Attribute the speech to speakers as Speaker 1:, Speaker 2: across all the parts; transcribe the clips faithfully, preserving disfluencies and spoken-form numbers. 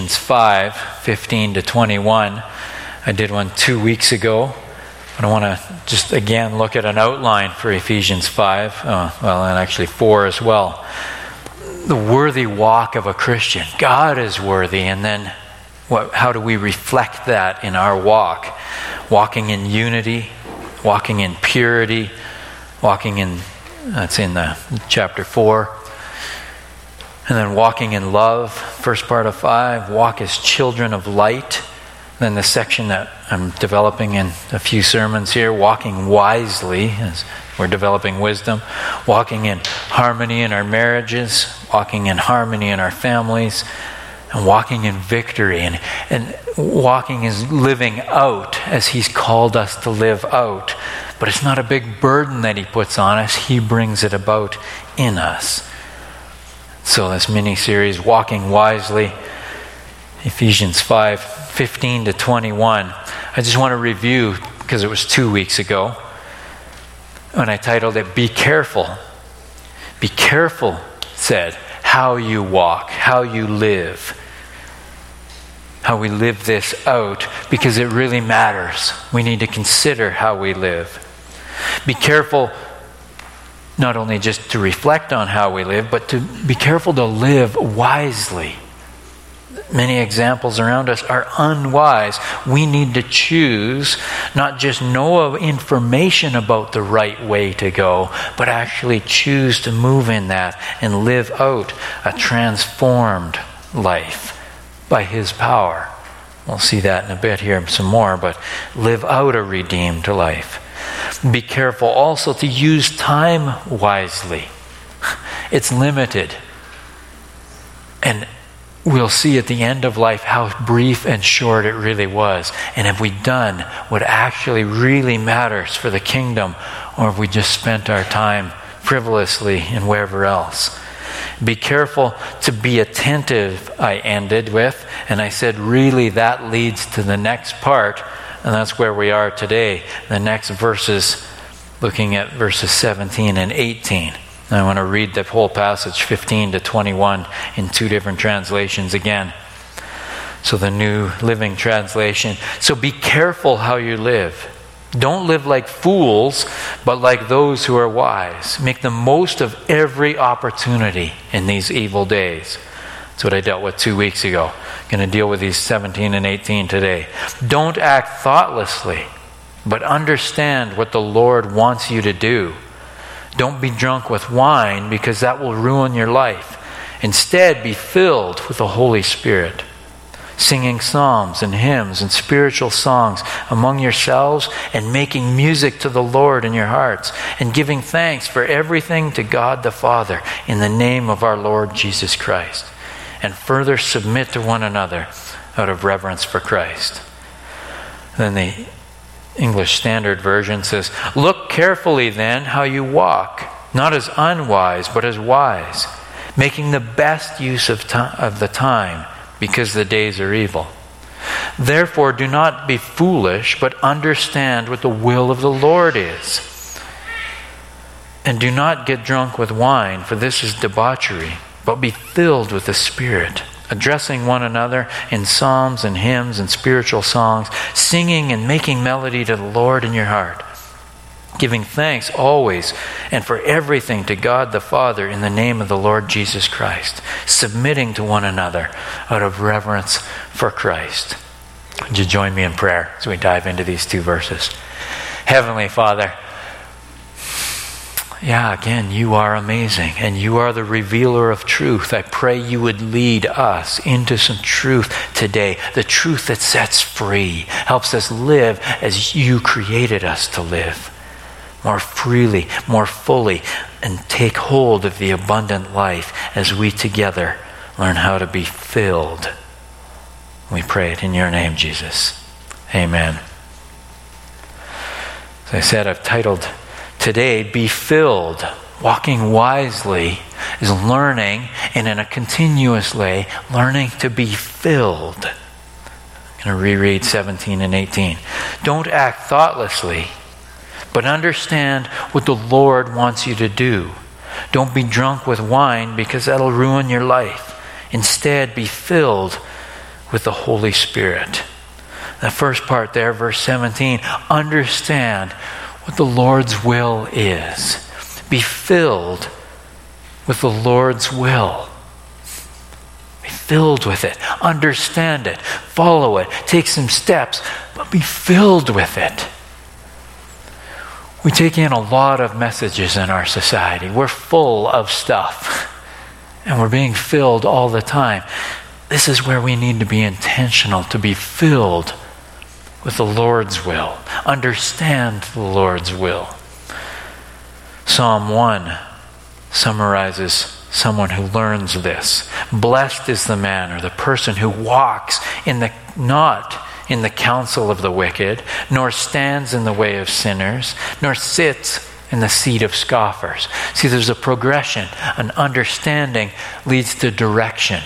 Speaker 1: five, fifteen to twenty-one. I did one two weeks ago, but I want to just again look at an outline for Ephesians five, oh, well, and actually four as well. The worthy walk of a Christian. God is worthy, and then what, how do we reflect that in our walk? Walking in unity, walking in purity, walking in, that's in the chapter four. And then walking in love, first part of five, walk as children of light. Then the section that I'm developing in a few sermons here, walking wisely, as we're developing wisdom, walking in harmony in our marriages, walking in harmony in our families, and walking in victory. And, and walking is living out as He's called us to live out. But it's not a big burden that He puts on us. He brings it about in us. So this mini-series, Walking Wisely, Ephesians five, fifteen to twenty-one. I just want to review, because it was two weeks ago, and I titled it, Be Careful. Be careful, said, how you walk, how you live, how we live this out, because it really matters. We need to consider how we live. Be careful not only just to reflect on how we live, but to be careful to live wisely. Many examples around us are unwise. We need to choose, not just know information about the right way to go, but actually choose to move in that and live out a transformed life by His power. We'll see that in a bit here some more, but live out a redeemed life. Be careful also to use time wisely. It's limited. And we'll see at the end of life how brief and short it really was. And have we done what actually really matters for the kingdom, or have we just spent our time frivolously and wherever else? Be careful to be attentive, I ended with. And I said, really, that leads to the next part. And that's where we are today. The next verses, looking at verses seventeen and eighteen. And I want to read the whole passage, fifteen to twenty-one, in two different translations again. So the New Living Translation. So be careful how you live. Don't live like fools, but like those who are wise. Make the most of every opportunity in these evil days. That's what I dealt with two weeks ago. I'm going to deal with these seventeen and eighteen today. Don't act thoughtlessly, but understand what the Lord wants you to do. Don't be drunk with wine, because that will ruin your life. Instead, be filled with the Holy Spirit, singing psalms and hymns and spiritual songs among yourselves, and making music to the Lord in your hearts, and giving thanks for everything to God the Father in the name of our Lord Jesus Christ. And further submit to one another out of reverence for Christ. Then the English Standard Version says, look carefully then how you walk, not as unwise, but as wise, making the best use of, time, of the time, because the days are evil. Therefore, do not be foolish, but understand what the will of the Lord is. And do not get drunk with wine, for this is debauchery, but be filled with the Spirit, addressing one another in psalms and hymns and spiritual songs, singing and making melody to the Lord in your heart, giving thanks always and for everything to God the Father in the name of the Lord Jesus Christ, submitting to one another out of reverence for Christ. Would you join me in prayer as we dive into these two verses? Heavenly Father, yeah, again, you are amazing, and you are the revealer of truth. I pray you would lead us into some truth today, the truth that sets free, helps us live as you created us to live, more freely, more fully, and take hold of the abundant life as we together learn how to be filled. We pray it in your name, Jesus. Amen. As I said, I've titled today, Be Filled. Walking wisely is learning, and in a continuous way, learning to be filled. I'm going to reread seventeen and eighteen. Don't act thoughtlessly, but understand what the Lord wants you to do. Don't be drunk with wine, because that'll ruin your life. Instead, be filled with the Holy Spirit. The first part there, verse seventeen, understand what the Lord's will is. Be filled with the Lord's will. Be filled with it. Understand it. Follow it. Take some steps, but be filled with it. We take in a lot of messages in our society. We're full of stuff. And we're being filled all the time. This is where we need to be intentional, to be filled with the Lord's will. Understand the Lord's will. Psalm one summarizes someone who learns this. Blessed is the man or the person who walks in the not in the counsel of the wicked, nor stands in the way of sinners, nor sits in the seat of scoffers. See, there's a progression. An understanding leads to direction.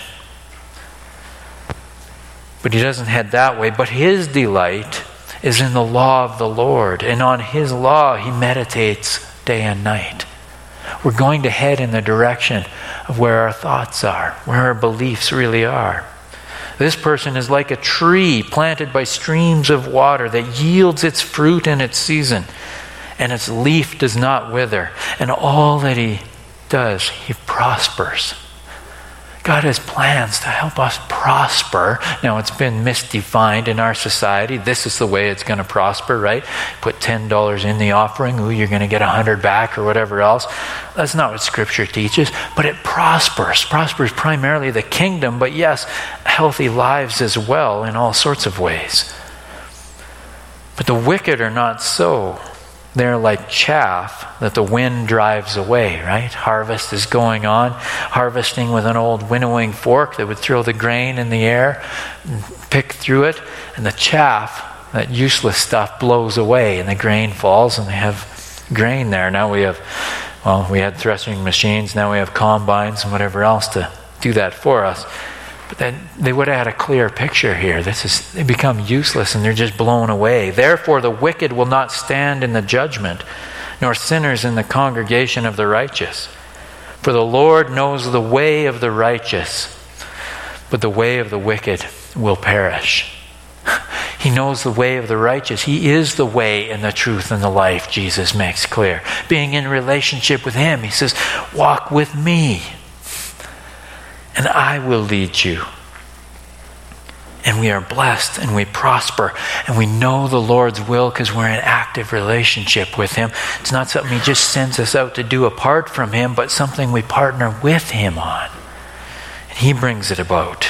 Speaker 1: But he doesn't head that way. But his delight is in the law of the Lord. And on his law he meditates day and night. We're going to head in the direction of where our thoughts are, where our beliefs really are. This person is like a tree planted by streams of water that yields its fruit in its season, and its leaf does not wither. And all that he does, he prospers. God has plans to help us prosper. Now, it's been misdefined in our society. This is the way it's going to prosper, right? Put ten dollars in the offering. Ooh, you're going to get one hundred back or whatever else. That's not what Scripture teaches. But it prospers. Prospers primarily the kingdom, but yes, healthy lives as well in all sorts of ways. But the wicked are not so. They're like chaff that the wind drives away, right? Harvest is going on. Harvesting with an old winnowing fork that would throw the grain in the air, and pick through it, and the chaff, that useless stuff, blows away, and the grain falls, and they have grain there. Now we have, well, we had threshing machines. Now we have combines and whatever else to do that for us. But then they would have had a clear picture here. This is, they become useless and they're just blown away. Therefore the wicked will not stand in the judgment, nor sinners in the congregation of the righteous. For the Lord knows the way of the righteous, but the way of the wicked will perish. He knows the way of the righteous. He is the way and the truth and the life, Jesus makes clear. Being in relationship with him, he says, walk with me, and I will lead you. And we are blessed and we prosper and we know the Lord's will because we're in active relationship with him. It's not something he just sends us out to do apart from him, but something we partner with him on. And he brings it about.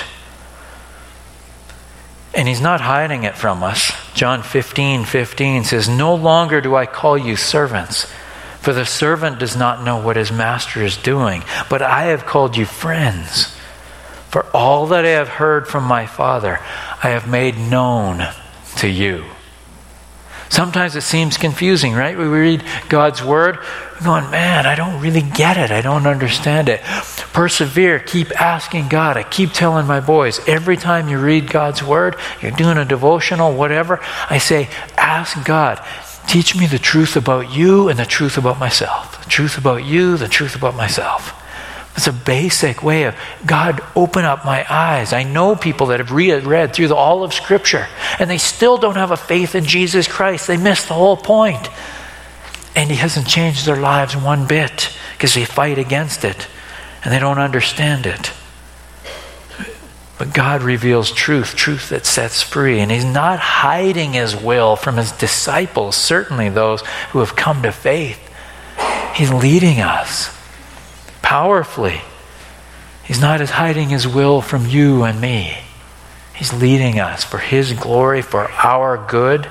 Speaker 1: And he's not hiding it from us. John fifteen fifteen says, no longer do I call you servants, for the servant does not know what his master is doing, but I have called you friends. For all that I have heard from my Father, I have made known to you. Sometimes it seems confusing, right? We read God's word, we're going, man, I don't really get it. I don't understand it. Persevere. Keep asking God. I keep telling my boys, every time you read God's word, you're doing a devotional, whatever, I say, ask God, teach me the truth about you and the truth about myself. The truth about you, the truth about myself. It's a basic way of, God, open up my eyes. I know people that have read, read through the, all of Scripture, and they still don't have a faith in Jesus Christ. They missed the whole point. And he hasn't changed their lives one bit because they fight against it, and they don't understand it. But God reveals truth, truth that sets free. And he's not hiding his will from his disciples, certainly those who have come to faith. He's leading us powerfully. He's not as hiding his will from you and me. He's leading us for his glory, for our good.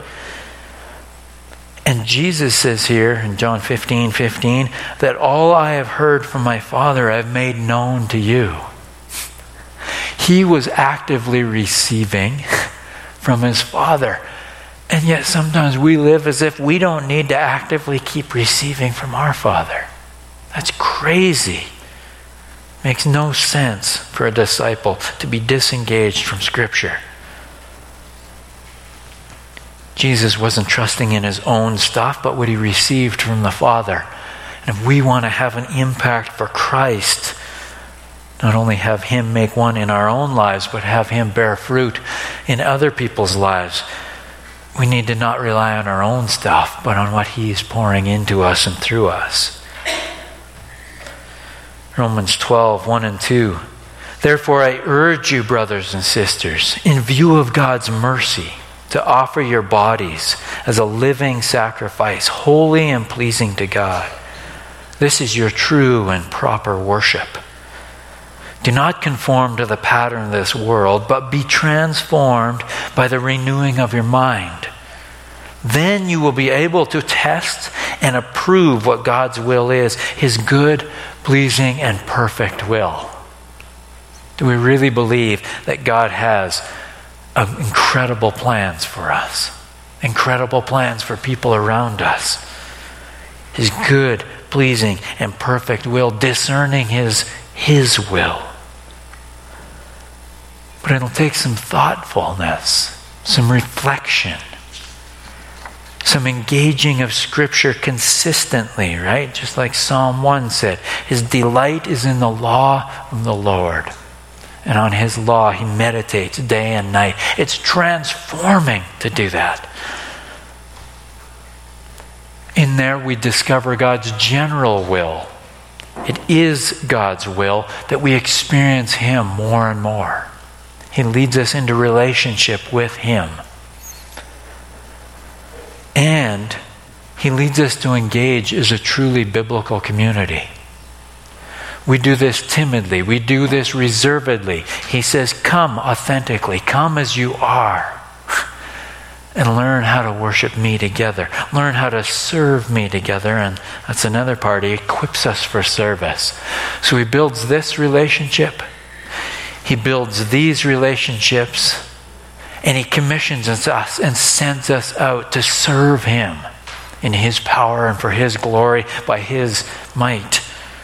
Speaker 1: And Jesus says here in John fifteen fifteen that all I have heard from my Father I have made known to you. He was actively receiving from his Father. And yet sometimes we live as if we don't need to actively keep receiving from our Father. That's crazy. Makes no sense for a disciple to be disengaged from Scripture. Jesus wasn't trusting in his own stuff, but what he received from the Father. And if we want to have an impact for Christ, not only have him make one in our own lives, but have him bear fruit in other people's lives. We need to not rely on our own stuff, but on what he is pouring into us and through us. Romans twelve, one and two. Therefore I urge you, brothers and sisters, in view of God's mercy, to offer your bodies as a living sacrifice, holy and pleasing to God. This is your true and proper worship. Do not conform to the pattern of this world, but be transformed by the renewing of your mind. Then you will be able to test and approve what God's will is, his good, pleasing, and perfect will. Do we really believe that God has uh, incredible plans for us? Incredible plans for people around us. His good, pleasing, and perfect will, discerning his, his will. But it'll take some thoughtfulness, some reflection, some engaging of Scripture consistently, right? Just like Psalm one said, his delight is in the law of the Lord. And on his law he meditates day and night. It's transforming to do that. In there we discover God's general will. It is God's will that we experience him more and more. He leads us into relationship with him. And he leads us to engage as a truly biblical community. We do this timidly. We do this reservedly. He says, come authentically. Come as you are. And learn how to worship me together. Learn how to serve me together. And that's another part. He equips us for service. So he builds this relationship. He builds these relationships. And he commissions us and sends us out to serve him in his power and for his glory by his might.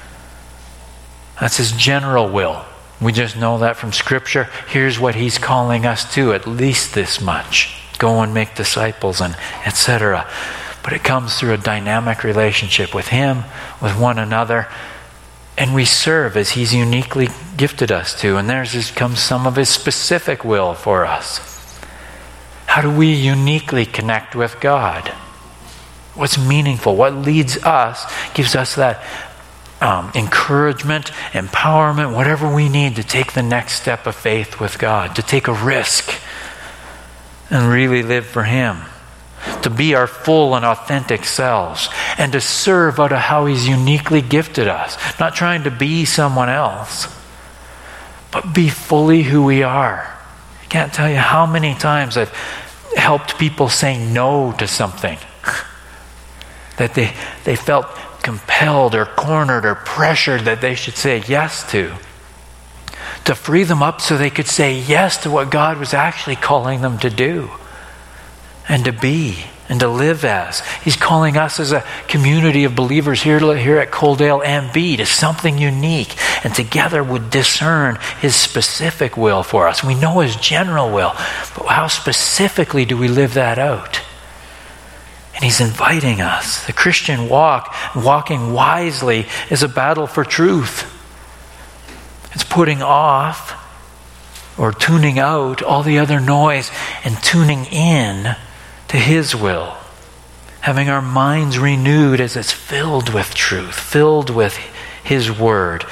Speaker 1: That's his general will. We just know that from Scripture. Here's what he's calling us to, at least this much. Go and make disciples and et cetera. But it comes through a dynamic relationship with him, with one another, and we serve as he's uniquely gifted us to. And there's comes some of his specific will for us. How do we uniquely connect with God? What's meaningful? What leads us, gives us that um, encouragement, empowerment, whatever we need to take the next step of faith with God, to take a risk and really live for him, to be our full and authentic selves, and to serve out of how he's uniquely gifted us. Not trying to be someone else, but be fully who we are. I can't tell you how many times I've helped people say no to something that they, they felt compelled or cornered or pressured that they should say yes to. To free them up so they could say yes to what God was actually calling them to do and to be and to live as. He's calling us as a community of believers here, here at Coaldale M B to something unique, and together would discern his specific will for us. We know his general will, but how specifically do we live that out? And he's inviting us. The Christian walk, walking wisely, is a battle for truth. It's putting off or tuning out all the other noise and tuning in to his will. Having our minds renewed as it's filled with truth, filled with his word.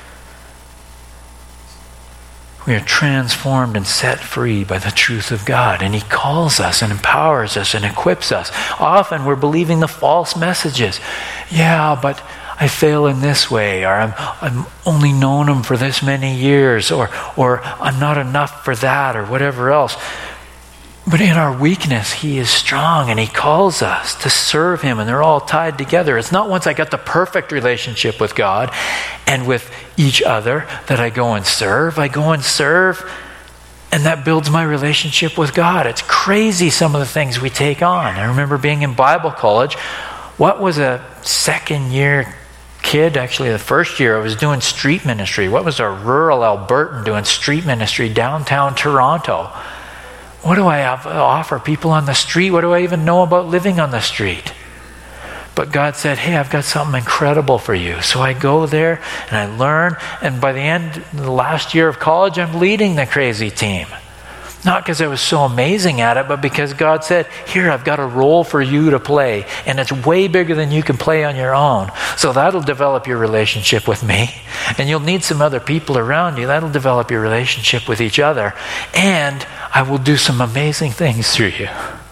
Speaker 1: We are transformed and set free by the truth of God. And he calls us and empowers us and equips us. Often we're believing the false messages. Yeah, but I fail in this way, or I'm, I'm only known him for this many years, or, or I'm not enough for that, or whatever else. But in our weakness, he is strong, and he calls us to serve him, and they're all tied together. It's not once I got the perfect relationship with God and with each other that I go and serve. I go and serve, and that builds my relationship with God. It's crazy some of the things we take on. I remember being in Bible college. What was a second year kid, actually the first year, I was doing street ministry. What was a rural Albertan doing street ministry downtown Toronto? What do I have to offer people on the street? What do I even know about living on the street? But God said, hey, I've got something incredible for you. So I go there and I learn. And by the end, the last year of college, I'm leading the crazy team. Not because I was so amazing at it, but because God said, here, I've got a role for you to play. And it's way bigger than you can play on your own. So that'll develop your relationship with me. And you'll need some other people around you. That'll develop your relationship with each other. And I will do some amazing things through you.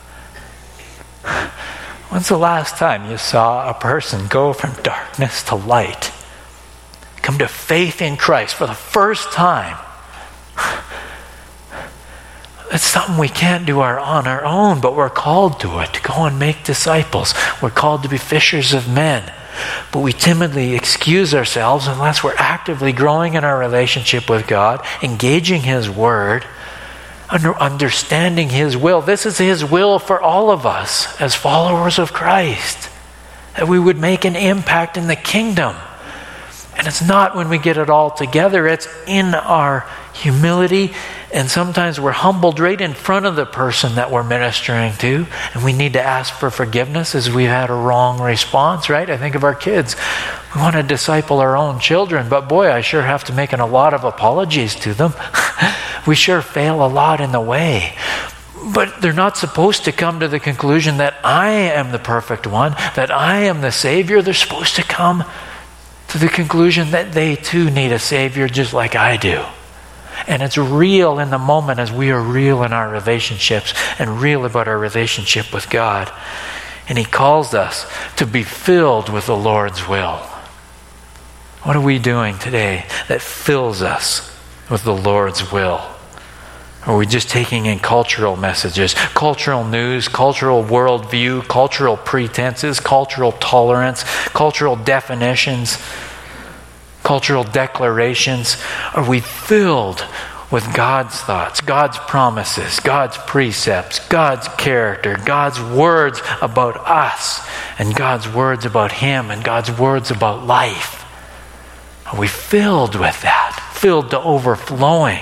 Speaker 1: When's the last time you saw a person go from darkness to light? Come to faith in Christ for the first time. It's something we can't do our, on our own, but we're called to it, to go and make disciples. We're called to be fishers of men. But we timidly excuse ourselves unless we're actively growing in our relationship with God, engaging His Word, under understanding His will. This is His will for all of us as followers of Christ, that we would make an impact in the kingdom. And it's not when we get it all together, it's in our humility. And sometimes we're humbled right in front of the person that we're ministering to, and we need to ask for forgiveness as we've had a wrong response, right? I think of our kids. We want to disciple our own children, but boy, I sure have to make a lot of apologies to them. We sure fail a lot in the way. But they're not supposed to come to the conclusion that I am the perfect one, that I am the Savior. They're supposed to come to the conclusion that they too need a Savior just like I do. And it's real in the moment as we are real in our relationships and real about our relationship with God. And He calls us to be filled with the Lord's will. What are we doing today that fills us with the Lord's will? Are we just taking in cultural messages, cultural news, cultural worldview, cultural pretenses, cultural tolerance, cultural definitions, cultural declarations? Are we filled with God's thoughts, God's promises, God's precepts, God's character, God's words about us, and God's words about Him, and God's words about life? Are we filled with that? Filled to overflowing?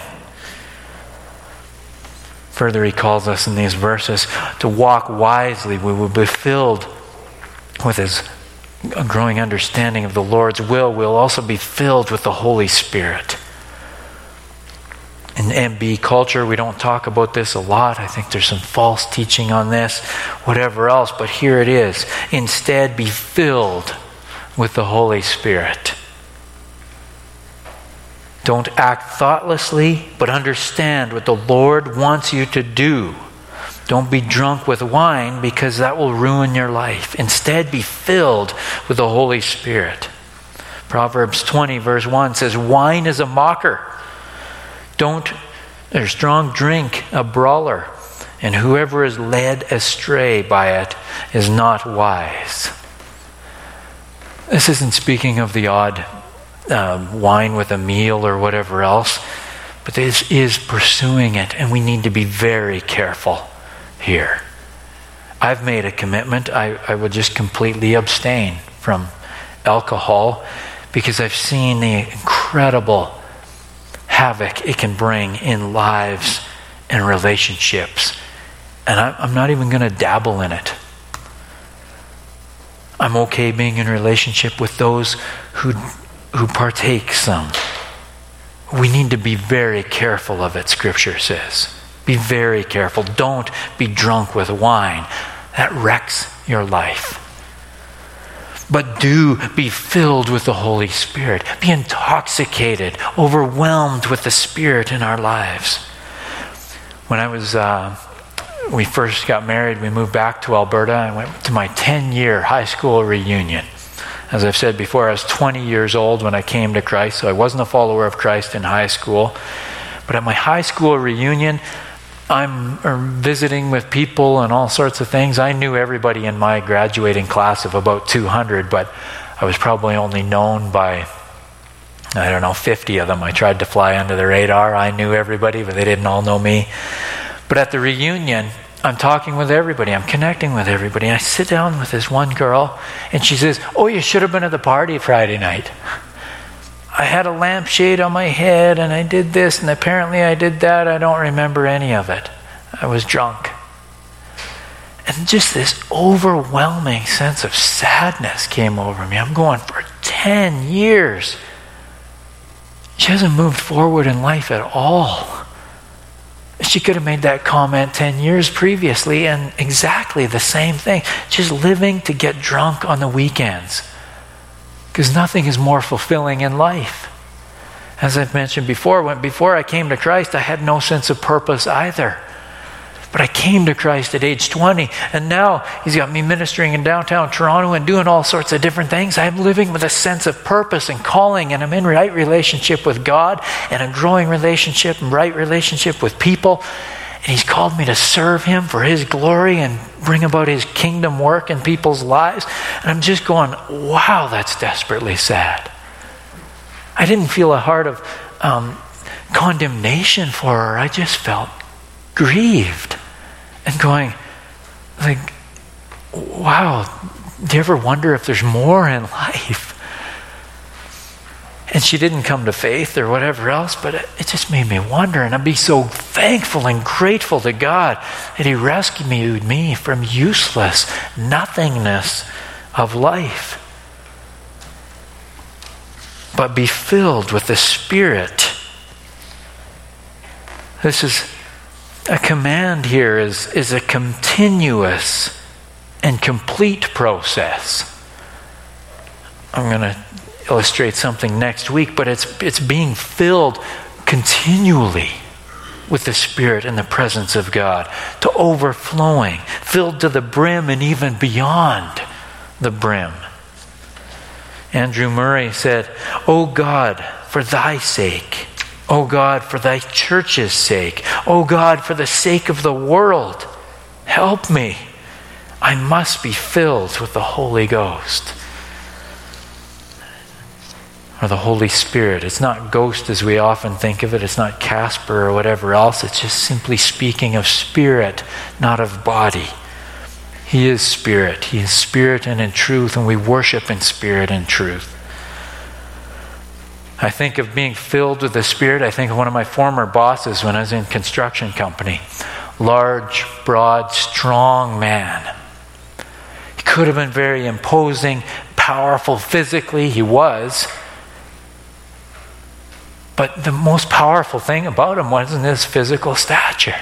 Speaker 1: Further, He calls us in these verses to walk wisely. We will be filled with His growing understanding of the Lord's will. We'll also be filled with the Holy Spirit. In M B culture, we don't talk about this a lot. I think there's some false teaching on this, whatever else, but here it is. Instead, be filled with the Holy Spirit. Don't act thoughtlessly, but understand what the Lord wants you to do. Don't be drunk with wine, because that will ruin your life. Instead, be filled with the Holy Spirit. Proverbs twenty verse one says, wine is a mocker. Don't, or strong drink, a brawler. And whoever is led astray by it is not wise. This isn't speaking of the odd Um, wine with a meal or whatever else, but this is pursuing it, and we need to be very careful here. I've made a commitment. I, I will just completely abstain from alcohol because I've seen the incredible havoc it can bring in lives and relationships, and I, I'm not even going to dabble in it. I'm okay being in relationship with those who who partake some. We need to be very careful of it, Scripture says. Be very careful. Don't be drunk with wine. That wrecks your life. But do be filled with the Holy Spirit. Be intoxicated, overwhelmed with the Spirit in our lives. When I was, uh, we first got married, we moved back to Alberta. I went to my ten-year high school reunion. As I've said before, I was twenty years old when I came to Christ, so I wasn't a follower of Christ in high school. But at my high school reunion, I'm visiting with people and all sorts of things. I knew everybody in my graduating class of about two hundred, but I was probably only known by, I don't know, fifty of them. I tried to fly under the radar. I knew everybody, but they didn't all know me. But at the reunion, I'm talking with everybody. I'm connecting with everybody. And I sit down with this one girl, and she says, oh, you should have been at the party Friday night. I had a lampshade on my head, and I did this, and apparently I did that. I don't remember any of it. I was drunk. And just this overwhelming sense of sadness came over me. I'm going, for ten years, she hasn't moved forward in life at all. She could have made that comment ten years previously and exactly the same thing. Just living to get drunk on the weekends. Because nothing is more fulfilling in life. As I've mentioned before, when before I came to Christ, I had no sense of purpose either. But I came to Christ at age twenty, and now He's got me ministering in downtown Toronto and doing all sorts of different things. I'm living with a sense of purpose and calling, and I'm in right relationship with God and a growing relationship and right relationship with people. And He's called me to serve Him for His glory and bring about His kingdom work in people's lives. And I'm just going, wow, that's desperately sad. I didn't feel a heart of um, condemnation for her. I just felt grieved. And going, like, wow, do you ever wonder if there's more in life? And she didn't come to faith or whatever else, but it, it just made me wonder. And I'd be so thankful and grateful to God that He rescued me from useless nothingness of life. But be filled with the Spirit. This is a command here is, is a continuous and complete process. I'm going to illustrate something next week, but it's it's being filled continually with the Spirit and the presence of God, to overflowing, filled to the brim and even beyond the brim. Andrew Murray said, "O God, for Thy sake, O God, for Thy church's sake, O God, for the sake of the world, help me. I must be filled with the Holy Ghost." Or the Holy Spirit. It's not ghost as we often think of it. It's not Casper or whatever else. It's just simply speaking of spirit, not of body. He is spirit. He is spirit and in truth, and we worship in spirit and truth. I think of being filled with the Spirit. I think of one of my former bosses when I was in construction company. Large, broad, strong man. He could have been very imposing, powerful physically. He was. But the most powerful thing about him wasn't his physical stature.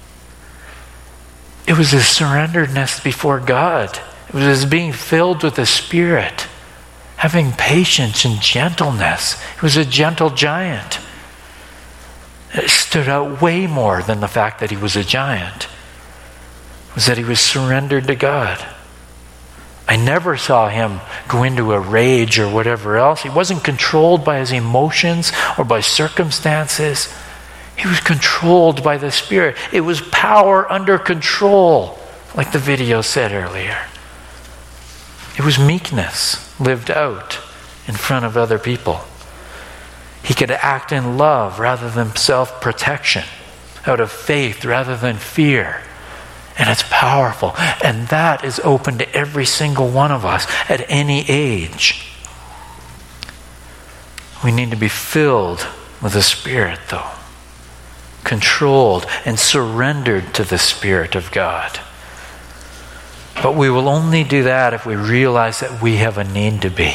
Speaker 1: It was his surrenderedness before God. It was his being filled with the Spirit. Having patience and gentleness. He was a gentle giant. It stood out way more than the fact that he was a giant. It was that he was surrendered to God. I never saw him go into a rage or whatever else. He wasn't controlled by his emotions or by circumstances. He was controlled by the Spirit. It was power under control, like the video said earlier. It was meekness lived out in front of other people. He could act in love rather than self-protection, out of faith rather than fear. And it's powerful. And that is open to every single one of us at any age. We need to be filled with the Spirit, though. Controlled and surrendered to the Spirit of God. But we will only do that if we realize that we have a need to be.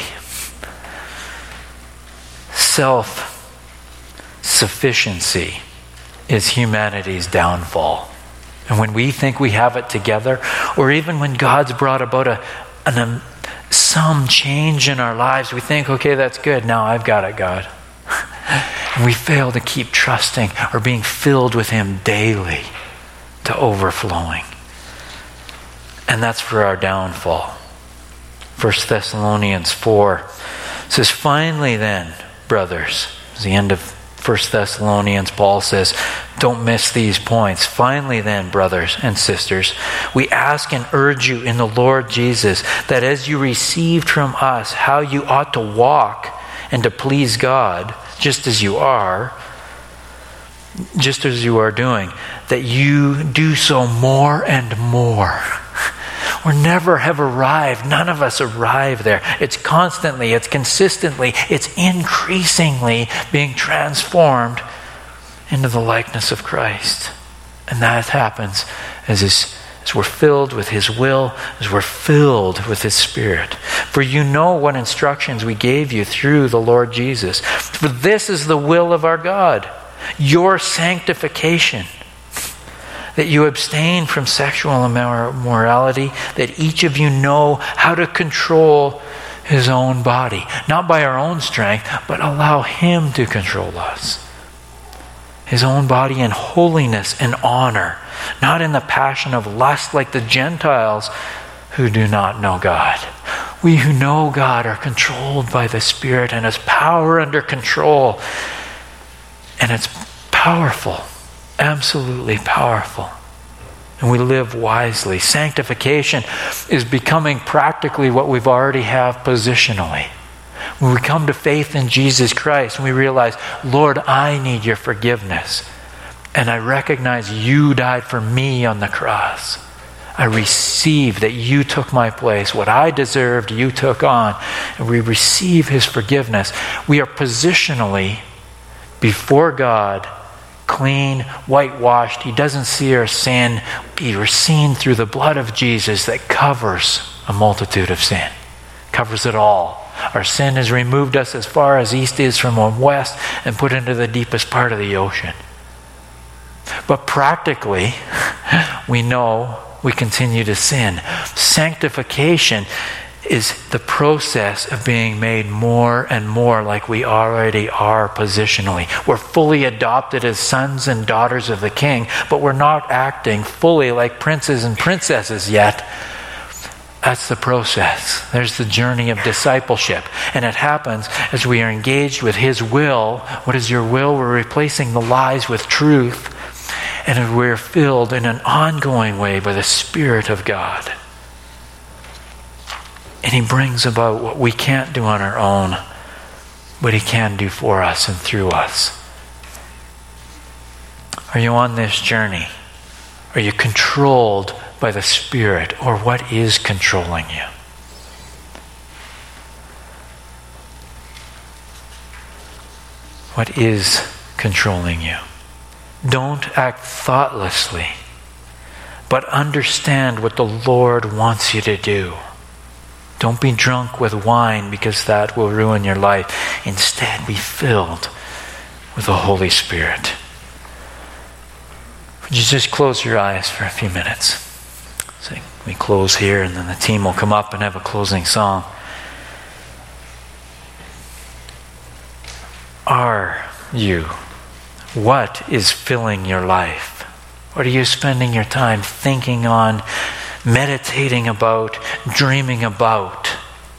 Speaker 1: Self-sufficiency is humanity's downfall. And when we think we have it together, or even when God's brought about a, an, um, some change in our lives, we think, okay, that's good. Now I've got it, God. And we fail to keep trusting or being filled with Him daily to overflowing. And that's for our downfall. First Thessalonians four says, "Finally then, brothers," at the end of First Thessalonians, Paul says, don't miss these points. "Finally then, brothers and sisters, we ask and urge you in the Lord Jesus that as you received from us how you ought to walk and to please God, just as you are, just as you are doing, that you do so more and more." We never have arrived. None of us arrive there. It's constantly, it's consistently, it's increasingly being transformed into the likeness of Christ. And that happens as, his, as we're filled with his will, as we're filled with his Spirit. For you know what instructions we gave you through the Lord Jesus. For this is the will of our God, your sanctification, that you abstain from sexual immorality, that each of you know how to control his own body, not by our own strength, but allow him to control us. His own body in holiness and honor, not in the passion of lust like the Gentiles who do not know God. We who know God are controlled by the Spirit, and his power under control. And it's powerful, absolutely powerful. And we live wisely. Sanctification is becoming practically what we've already have positionally. When we come to faith in Jesus Christ, and we realize, Lord, I need your forgiveness. And I recognize you died for me on the cross. I receive that you took my place. What I deserved, you took on. And we receive his forgiveness. We are positionally before God, clean, whitewashed. He doesn't see our sin. We are seen through the blood of Jesus that covers a multitude of sin. Covers it all. Our sin has removed us as far as east is from west and put into the deepest part of the ocean. But practically, we know we continue to sin. Sanctification is the process of being made more and more like we already are positionally. We're fully adopted as sons and daughters of the King, but we're not acting fully like princes and princesses yet. That's the process. There's the journey of discipleship. And it happens as we are engaged with his will. What is your will? We're replacing the lies with truth. And we're filled in an ongoing way by the Spirit of God. And he brings about what we can't do on our own, but he can do for us and through us. Are you on this journey? Are you controlled by the Spirit, or what is controlling you? What is controlling you? Don't act thoughtlessly, but understand what the Lord wants you to do. Don't be drunk with wine, because that will ruin your life. Instead, be filled with the Holy Spirit. Would you just close your eyes for a few minutes? So we close here, and then the team will come up and have a closing song. Are you? What is filling your life? What are you spending your time thinking on, meditating about, dreaming about?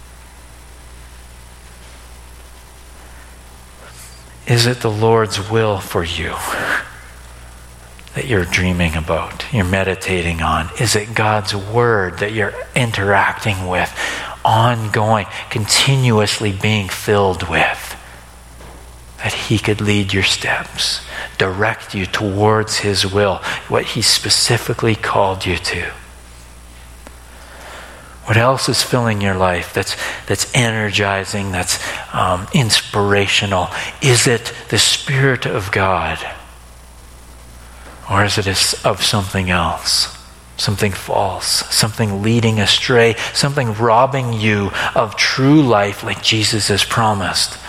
Speaker 1: Is it the Lord's will for you that you're dreaming about, you're meditating on? Is it God's word that you're interacting with, ongoing, continuously being filled with? That he could lead your steps, direct you towards his will, what he specifically called you to. What else is filling your life that's that's energizing, that's um, inspirational? Is it the Spirit of God? Or is it of something else? Something false, something leading astray, something robbing you of true life like Jesus has promised?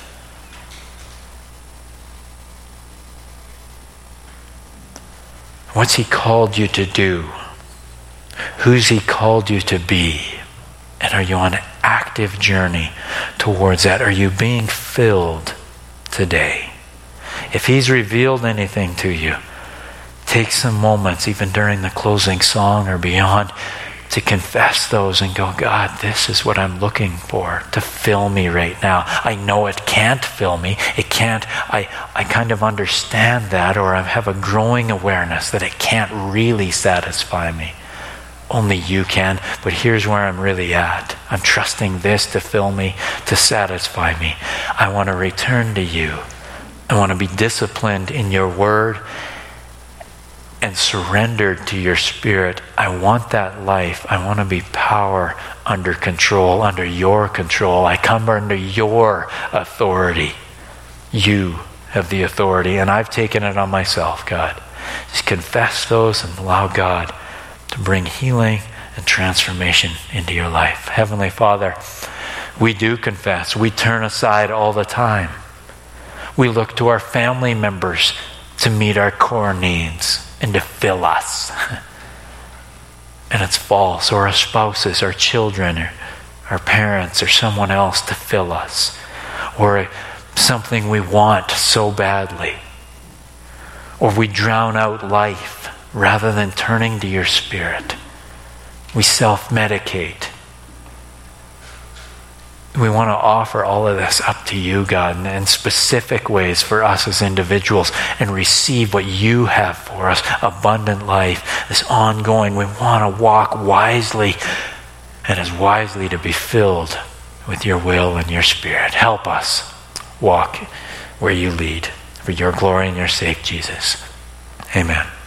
Speaker 1: What's he called you to do? Who's he called you to be? And are you on an active journey towards that? Are you being filled today? If he's revealed anything to you, take some moments, even during the closing song or beyond, to confess those and go, God, this is what I'm looking for to fill me right now. I know it can't fill me. It can't. I, I kind of understand that, or I have a growing awareness that it can't really satisfy me. Only you can. But here's where I'm really at. I'm trusting this to fill me, to satisfy me. I want to return to you. I want to be disciplined in your word and surrendered to your Spirit. I want that life. I want to be power under control, under your control. I come under your authority. You have the authority, and I've taken it on myself, God. Just confess those and allow God to bring healing and transformation into your life. Heavenly Father, we do confess. We turn aside all the time. We look to our family members to meet our core needs and to fill us. And it's false. Or our spouses, our children, or our parents, or someone else to fill us. Or something we want so badly. Or we drown out life rather than turning to your Spirit. We self-medicate. We want to offer all of this up to you, God, in specific ways for us as individuals, and receive what you have for us, abundant life, this ongoing. We want to walk wisely, and as wisely to be filled with your will and your Spirit. Help us walk where you lead, for your glory and your sake, Jesus. Amen.